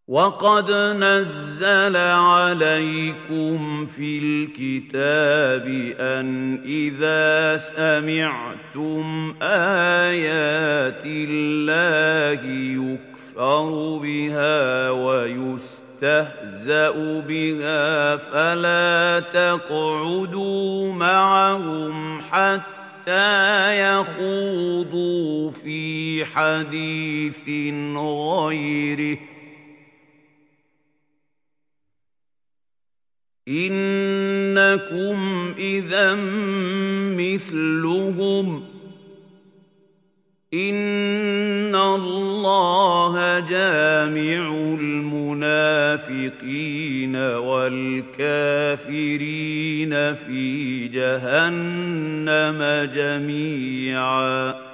وَقَدْ نَزَّلَ عَلَيْكُمْ فِي الْكِتَابِ أَنْ إِذَا سَمِعْتُمْ آيَاتِ اللَّهِ يُكْفَرُ بِهَا وَيُسْتَهْزَأُ بِهَا فَلَا تَقْعُدُوا مَعَهُمْ حَتَّىٰ يَخُوضُوا فِي حَدِيثٍ غَيْرِهِ ۚ إِنَّكُمْ إِذًا مِّثْلُهُمْ ۗ إِنَّ اللَّهَ جَامِعُ الْمُنَافِقِينَ وَالْكَافِرِينَ فِي جَهَنَّمَ جَمِيعًا